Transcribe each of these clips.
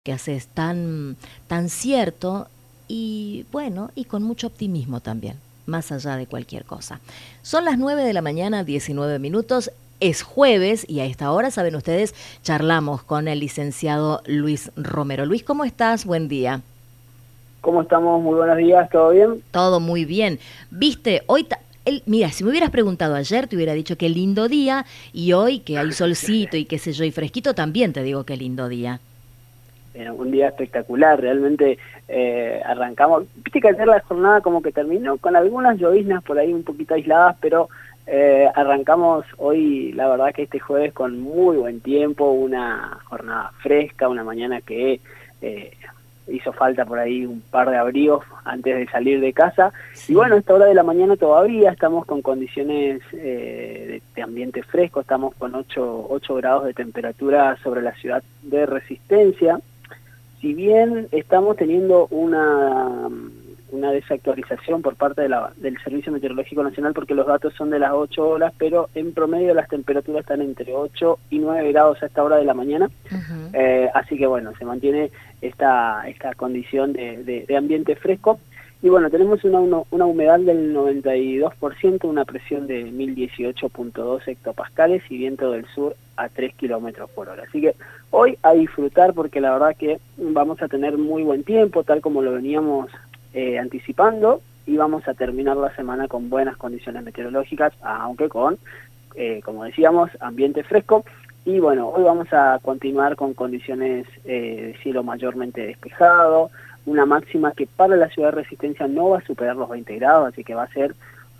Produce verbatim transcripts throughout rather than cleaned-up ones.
que haces tan, tan cierto y bueno, y con mucho optimismo también, más allá de cualquier cosa. Son las nueve de la mañana, diecinueve minutos, es jueves y a esta hora, saben ustedes, charlamos con el licenciado Luis Romero. Luis, ¿cómo estás? Buen día. ¿Cómo estamos? Muy buenos días, ¿todo bien? Todo muy bien. Viste, hoy... El, mira, si me hubieras preguntado ayer, te hubiera dicho qué lindo día, y hoy que hay solcito y qué sé yo, y fresquito, también te digo qué lindo día. Eh, un día espectacular, realmente eh, arrancamos, viste que ayer la jornada como que terminó con algunas lloviznas por ahí un poquito aisladas, pero eh, arrancamos hoy, la verdad que este jueves con muy buen tiempo, una jornada fresca, una mañana que eh, hizo falta por ahí un par de abrigos antes de salir de casa, y bueno, Sí. a esta hora de la mañana todavía estamos con condiciones eh, de, de ambiente fresco, estamos con ocho grados de temperatura sobre la ciudad de Resistencia. Si bien estamos teniendo una, una desactualización por parte de la, del Servicio Meteorológico Nacional porque los datos son de las ocho horas, pero en promedio las temperaturas están entre ocho y nueve grados a esta hora de la mañana, Uh-huh. eh, así que bueno, se mantiene esta, esta condición de, de, de ambiente fresco. Y bueno, tenemos una, una, una humedad del noventa y dos por ciento, una presión de mil dieciocho punto dos hectopascales y viento del sur a tres kilómetros por hora. Así que hoy a disfrutar porque la verdad que vamos a tener muy buen tiempo, tal como lo veníamos eh, anticipando, y vamos a terminar la semana con buenas condiciones meteorológicas, aunque con, eh, como decíamos, ambiente fresco. Y bueno, hoy vamos a continuar con condiciones eh, de cielo mayormente despejado, una máxima que para la ciudad de Resistencia no va a superar los veinte grados, así que va a ser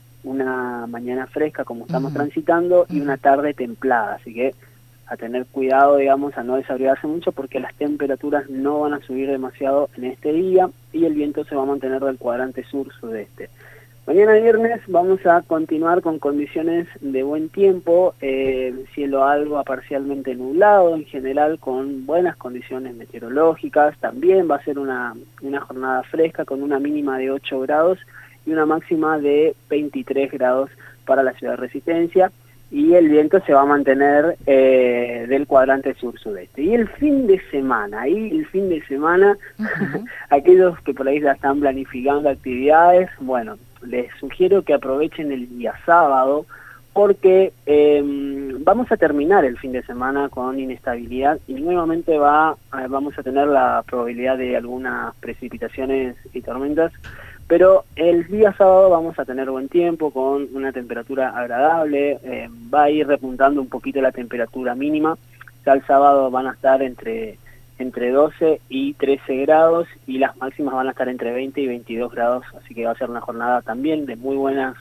una mañana fresca como estamos Uh-huh. transitando y Uh-huh. una tarde templada, así que a tener cuidado, digamos, a no desabrigarse mucho porque las temperaturas no van a subir demasiado en este día y el viento se va a mantener del cuadrante sur-sudeste. Mañana viernes vamos a continuar con condiciones de buen tiempo, eh, cielo algo a parcialmente nublado, en general con buenas condiciones meteorológicas. También va a ser una, una jornada fresca con una mínima de ocho grados y una máxima de veintitrés grados para la ciudad de Resistencia. Y el viento se va a mantener eh, del cuadrante sur-sudeste. Y el fin de semana, ahí el fin de semana, Uh-huh. aquellos que por ahí ya están planificando actividades, bueno, les sugiero que aprovechen el día sábado porque eh, vamos a terminar el fin de semana con inestabilidad y nuevamente va, eh, vamos a tener la probabilidad de algunas precipitaciones y tormentas, pero el día sábado vamos a tener buen tiempo con una temperatura agradable, eh, va a ir repuntando un poquito la temperatura mínima, ya el sábado van a estar entre entre doce y trece grados y las máximas van a estar entre veinte y veintidós grados, así que va a ser una jornada también de muy buenas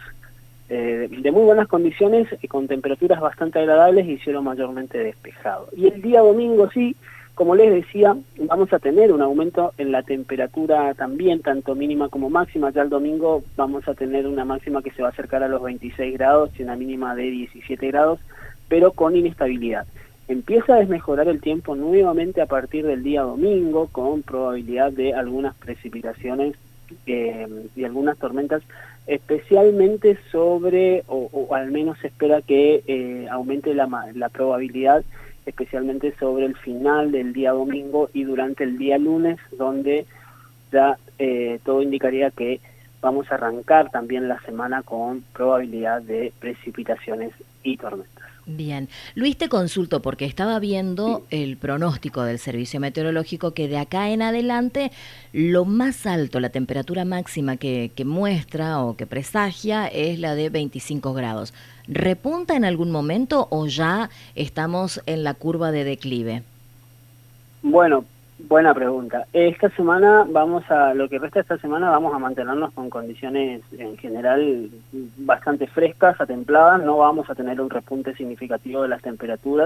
eh, de muy buenas condiciones, eh, con temperaturas bastante agradables y cielo mayormente despejado. Y el día domingo sí, como les decía, vamos a tener un aumento en la temperatura también, tanto mínima como máxima. Ya el domingo vamos a tener una máxima que se va a acercar a los veintiséis grados y una mínima de diecisiete grados, pero con inestabilidad. Empieza a desmejorar el tiempo nuevamente a partir del día domingo, con probabilidad de algunas precipitaciones eh, y algunas tormentas, especialmente sobre, o, o al menos se espera que eh, aumente la, la probabilidad, especialmente sobre el final del día domingo y durante el día lunes, donde ya eh, todo indicaría que vamos a arrancar también la semana con probabilidad de precipitaciones y tormentas. Bien. Luis, te consulto porque estaba viendo Sí. el pronóstico del Servicio Meteorológico que de acá en adelante lo más alto, la temperatura máxima que, que muestra o que presagia es la de veinticinco grados. ¿Repunta en algún momento o ya estamos en la curva de declive? Bueno, buena pregunta. Esta semana vamos a, lo que resta de esta semana vamos a mantenernos con condiciones en general bastante frescas, a templadas, no vamos a tener un repunte significativo de las temperaturas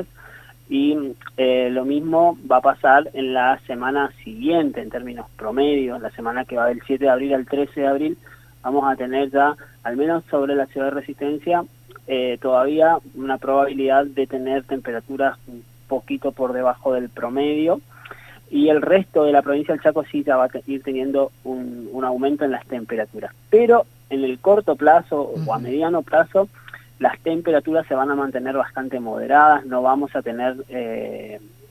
y eh, lo mismo va a pasar en la semana siguiente en términos promedios, la semana que va del siete de abril al trece de abril, vamos a tener ya, al menos sobre la ciudad de Resistencia, eh, todavía una probabilidad de tener temperaturas un poquito por debajo del promedio, y el resto de la provincia del Chaco sí ya va a ir teniendo un, un aumento en las temperaturas. Pero en el corto plazo o a Uh-huh. mediano plazo, las temperaturas se van a mantener bastante moderadas, no vamos a tener eh,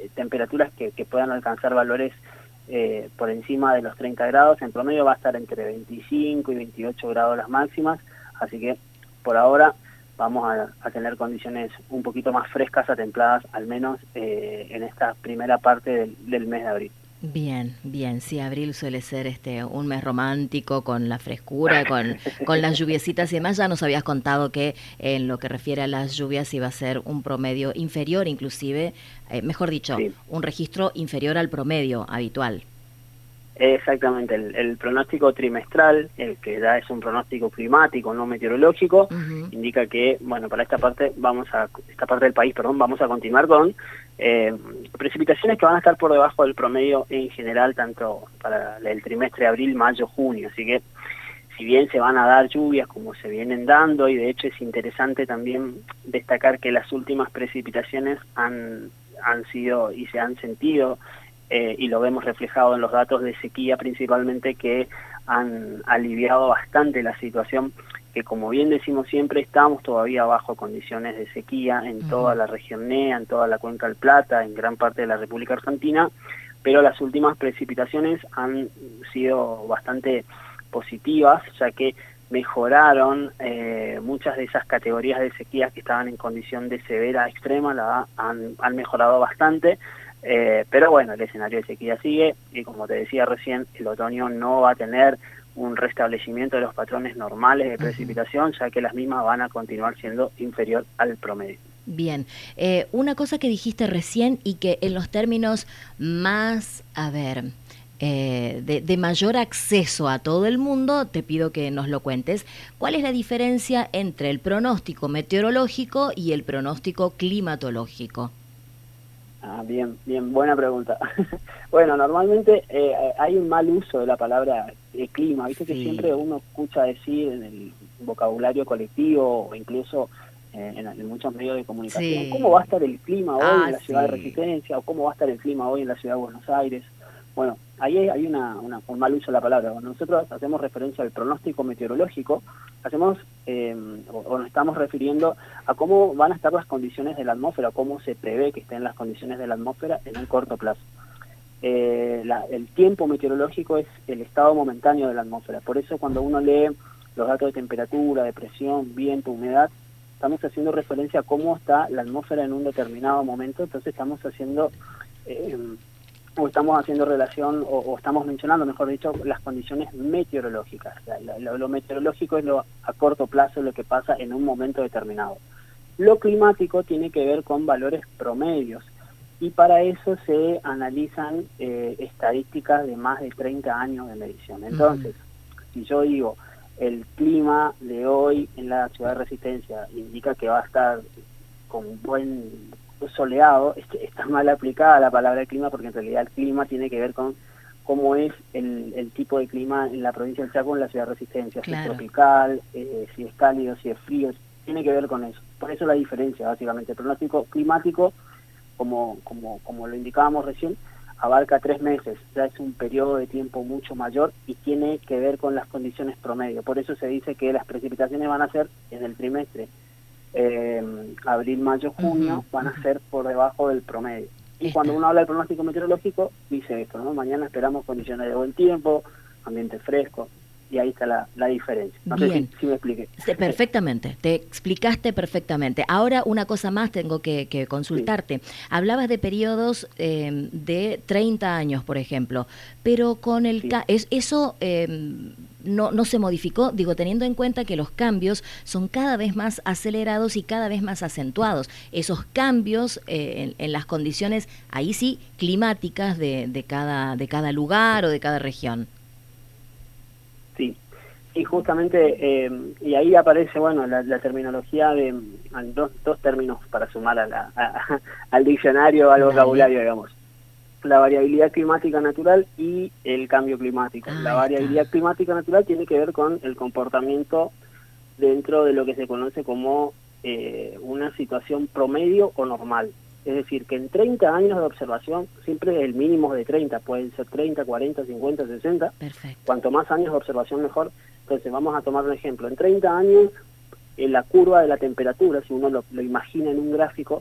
eh, temperaturas que, que puedan alcanzar valores eh, por encima de los treinta grados. En promedio va a estar entre veinticinco y veintiocho grados las máximas, así que por ahora vamos a, a tener condiciones un poquito más frescas a templadas, al menos eh, en esta primera parte del, del mes de abril. Bien, bien, sí, abril suele ser este un mes romántico con la frescura, con, con las lluviecitas y demás. Ya nos habías contado que en lo que refiere a las lluvias iba a ser un promedio inferior, inclusive, eh, mejor dicho, sí, un registro inferior al promedio habitual. Exactamente, el, el pronóstico trimestral, el que ya es un pronóstico climático, no meteorológico, uh-huh. indica que, bueno, para esta parte vamos a esta parte del país, perdón, vamos a continuar con eh, precipitaciones que van a estar por debajo del promedio en general, tanto para el trimestre de abril, mayo, junio, así que si bien se van a dar lluvias como se vienen dando, y de hecho es interesante también destacar que las últimas precipitaciones han, han sido y se han sentido, Eh, y lo vemos reflejado en los datos de sequía principalmente, que han aliviado bastante la situación, que como bien decimos siempre, estamos todavía bajo condiciones de sequía en uh-huh. toda la región N E A, en toda la Cuenca del Plata, en gran parte de la República Argentina, pero las últimas precipitaciones han sido bastante positivas, ya que mejoraron eh, muchas de esas categorías de sequía que estaban en condición de severa a extrema, la han, han mejorado bastante. Eh, pero bueno, el escenario de sequía sigue, y como te decía recién, el otoño no va a tener un restablecimiento de los patrones normales de precipitación, uh-huh. ya que las mismas van a continuar siendo inferior al promedio. Bien, eh, una cosa que dijiste recién y que en los términos más, a ver, eh, de, de mayor acceso a todo el mundo, te pido que nos lo cuentes. ¿Cuál es la diferencia entre el pronóstico meteorológico y el pronóstico climatológico? Ah, bien, bien, buena pregunta. Bueno, normalmente eh, hay un mal uso de la palabra eh, clima, viste sí. que siempre uno escucha decir en el vocabulario colectivo o incluso eh, en, en muchos medios de comunicación, sí. ¿cómo va a estar el clima hoy ah, en la ciudad sí. de Resistencia? O ¿cómo va a estar el clima hoy en la ciudad de Buenos Aires? Bueno, ahí hay una, una, un mal uso de la palabra. Cuando nosotros hacemos referencia al pronóstico meteorológico, hacemos eh, o, o nos estamos refiriendo a cómo van a estar las condiciones de la atmósfera, cómo se prevé que estén las condiciones de la atmósfera en un corto plazo. Eh, la, el tiempo meteorológico es el estado momentáneo de la atmósfera. Por eso cuando uno lee los datos de temperatura, de presión, viento, humedad, estamos haciendo referencia a cómo está la atmósfera en un determinado momento. Entonces estamos haciendo... Eh, o estamos haciendo relación, o, o estamos mencionando, mejor dicho, las condiciones meteorológicas. La, la, lo, lo meteorológico es lo a corto plazo, lo que pasa en un momento determinado. Lo climático tiene que ver con valores promedios, y para eso se analizan eh, estadísticas de más de treinta años de medición. Entonces, uh-huh. si yo digo, el clima de hoy en la ciudad de Resistencia indica que va a estar con buen... soleado, está mal aplicada la palabra clima, porque en realidad el clima tiene que ver con cómo es el, el tipo de clima en la provincia del Chaco, en la ciudad de Resistencia, claro. si es tropical, eh, si es cálido, si es frío, tiene que ver con eso. Por eso la diferencia, básicamente. El pronóstico climático, como, como, como lo indicábamos recién, abarca tres meses, ya es un periodo de tiempo mucho mayor y tiene que ver con las condiciones promedio. Por eso se dice que las precipitaciones van a ser en el trimestre Eh, abril, mayo, junio, uh-huh, van a uh-huh. ser por debajo del promedio. Y Esta. cuando uno habla del pronóstico meteorológico, dice esto, ¿no? Mañana esperamos condiciones de buen tiempo, ambiente fresco, y ahí está la, la diferencia. No Bien. sé si, si me expliqué. Sí, perfectamente, te explicaste perfectamente. Ahora una cosa más tengo que, que consultarte. Sí. Hablabas de periodos eh, de treinta años, por ejemplo, pero con el... Sí. Ca- es, eso... Eh, No, no se modificó, digo, teniendo en cuenta que los cambios son cada vez más acelerados y cada vez más acentuados. Esos cambios eh, en, en las condiciones, ahí sí, climáticas de, de, cada, de cada lugar o de cada región. Sí, y justamente, eh, y ahí aparece, bueno, la, la terminología de dos, dos términos para sumar a la, a, al diccionario, al vocabulario, digamos. La variabilidad climática natural y el cambio climático. Ah, la variabilidad está. climática natural tiene que ver con el comportamiento dentro de lo que se conoce como eh, una situación promedio o normal. Es decir, que en treinta años de observación, siempre el mínimo de treinta, pueden ser treinta, cuarenta, cincuenta, sesenta. Perfecto. Cuanto más años de observación mejor. Entonces vamos a tomar un ejemplo. En treinta años, en la curva de la temperatura, si uno lo, lo imagina en un gráfico,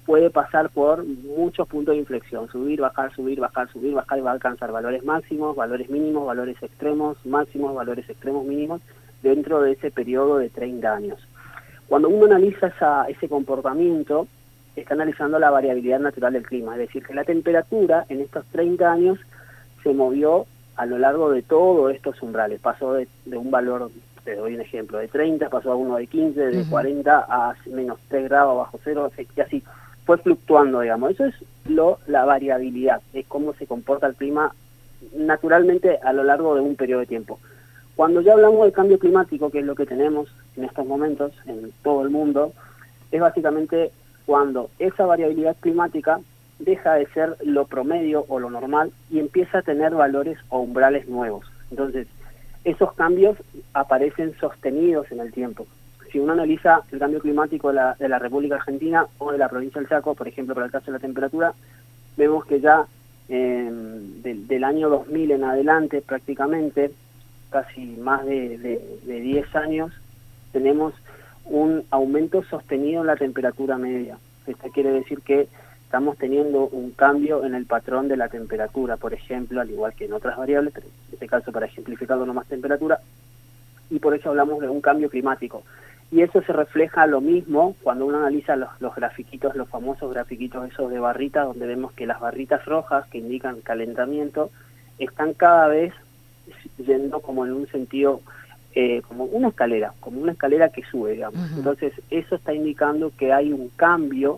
puede pasar por muchos puntos de inflexión, subir, bajar, subir, bajar, subir, bajar, y va a alcanzar valores máximos, valores mínimos, valores extremos, máximos, valores extremos, mínimos, dentro de ese periodo de treinta años. Cuando uno analiza esa, ese comportamiento, está analizando la variabilidad natural del clima, es decir, que la temperatura en estos treinta años se movió a lo largo de todos estos umbrales, pasó de, de un valor, te doy un ejemplo, de treinta, pasó a uno de quince, de uh-huh. cuarenta a menos tres grados bajo cero, y así, fue fluctuando, digamos. Eso es lo la variabilidad, es cómo se comporta el clima naturalmente a lo largo de un periodo de tiempo. Cuando ya hablamos del cambio climático, que es lo que tenemos en estos momentos en todo el mundo, es básicamente cuando esa variabilidad climática deja de ser lo promedio o lo normal y empieza a tener valores o umbrales nuevos. Entonces, esos cambios aparecen sostenidos en el tiempo. Si uno analiza el cambio climático de la, de la República Argentina o de la provincia del Chaco, por ejemplo, para el caso de la temperatura, vemos que ya eh, de, del año dos mil en adelante prácticamente, casi más de, de, de diez años, tenemos un aumento sostenido en la temperatura media. Esto quiere decir que estamos teniendo un cambio en el patrón de la temperatura, por ejemplo, al igual que en otras variables, pero en este caso para ejemplificarlo nomás temperatura, y por eso hablamos de un cambio climático. Y eso se refleja lo mismo cuando uno analiza los, los grafiquitos, los famosos grafiquitos esos de barritas, donde vemos que las barritas rojas que indican calentamiento están cada vez yendo como en un sentido, eh, como una escalera, como una escalera que sube, digamos. Uh-huh. Entonces eso está indicando que hay un cambio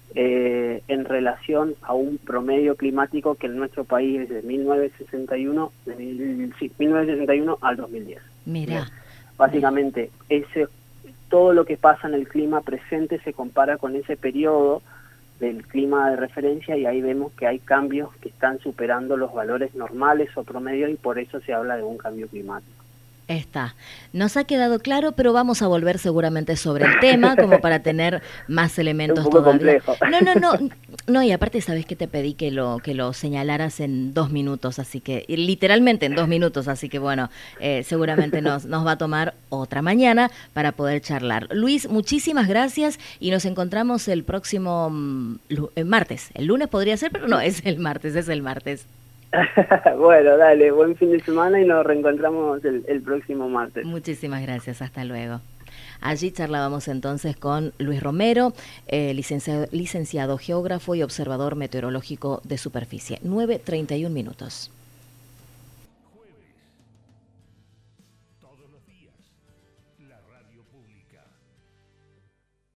eh, en relación a un promedio climático que en nuestro país desde mil novecientos sesenta y uno, de mil, sí, mil novecientos sesenta y uno al dos mil diez. Mira. Básicamente, ese todo lo que pasa en el clima presente se compara con ese periodo del clima de referencia y ahí vemos que hay cambios que están superando los valores normales o promedio y por eso se habla de un cambio climático. Está. Nos ha quedado claro, pero vamos a volver seguramente sobre el tema, como para tener más elementos un poco todavía. Complejo. No, no, no, no, y aparte sabes que te pedí que lo que lo señalaras en dos minutos, así que, literalmente en dos minutos, así que bueno, eh, seguramente nos, nos va a tomar otra mañana para poder charlar. Luis, muchísimas gracias y nos encontramos el próximo mm, el martes. El lunes podría ser, pero no, es el martes, es el martes. Bueno, dale, buen fin de semana y nos reencontramos el, el próximo martes. Muchísimas gracias, hasta luego. Allí charlábamos entonces con Luis Romero, eh, licenciado, licenciado geógrafo y observador meteorológico de superficie. nueve treinta y un minutos.